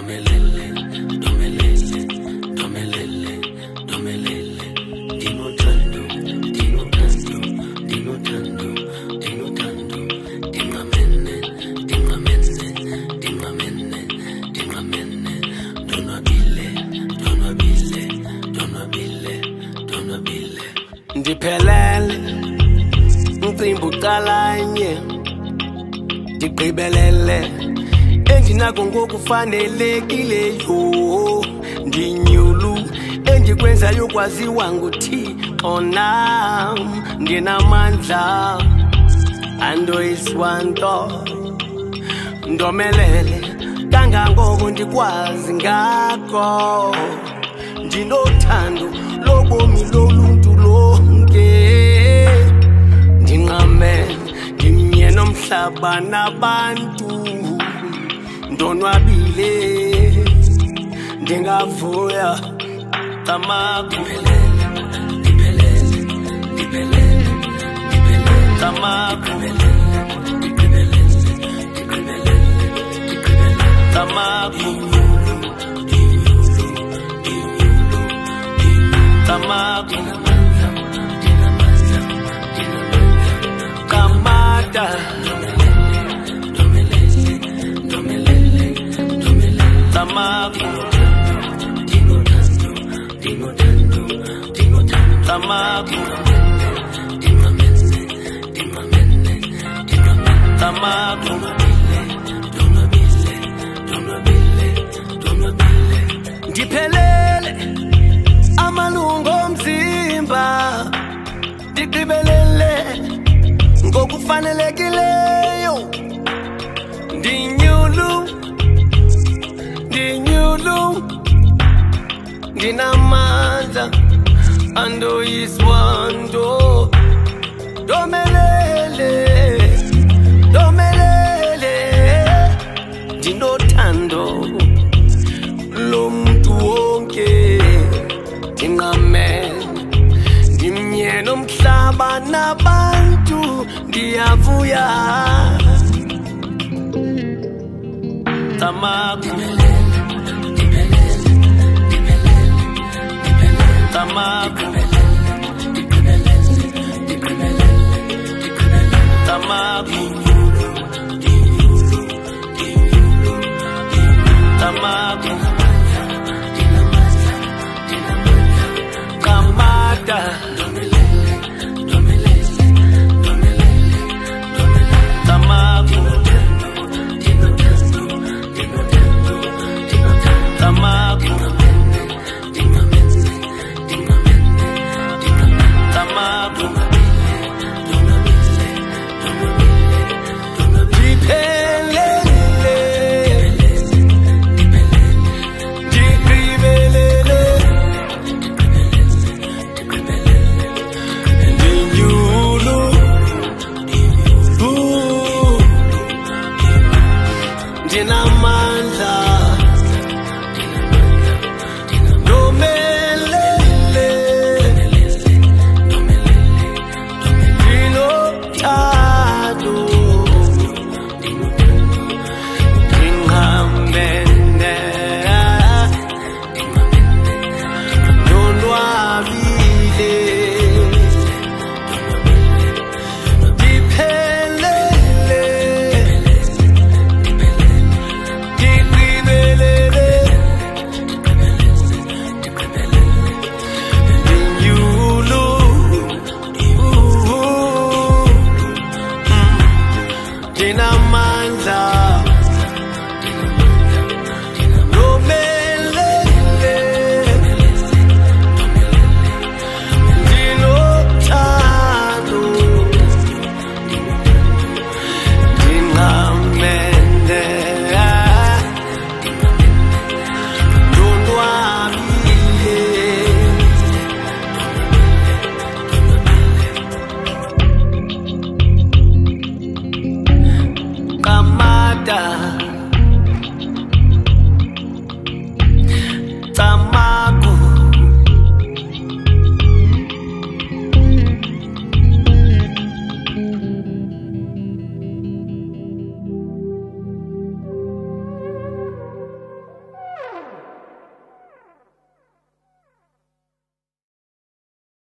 Ndiphelele umcimbi uqalanye ndigqibelele endinako ngokufanelekileyo ndinyulu endikwenzayo kwaziwa nguThixo nam ndinamandla andoyiswanto ndomelele kangangoko ndikwazi ngako ndinothando lobomi loluntu lonke ndinqamele ndimnye nomhlaba nabantu ndonwabile ndingavuya tamako tamako tamako tamako kamada tamako tamako tamako ndiphelele amalungu omzimba ndigqibelele ngokufanelekileyo ndinyulu ndinamandla andoyiswanto ndomelele ndinothando lomntu wonke ndinqamele ndimnye nomhlaba nabantu ndiyavuya tamako tamako tamako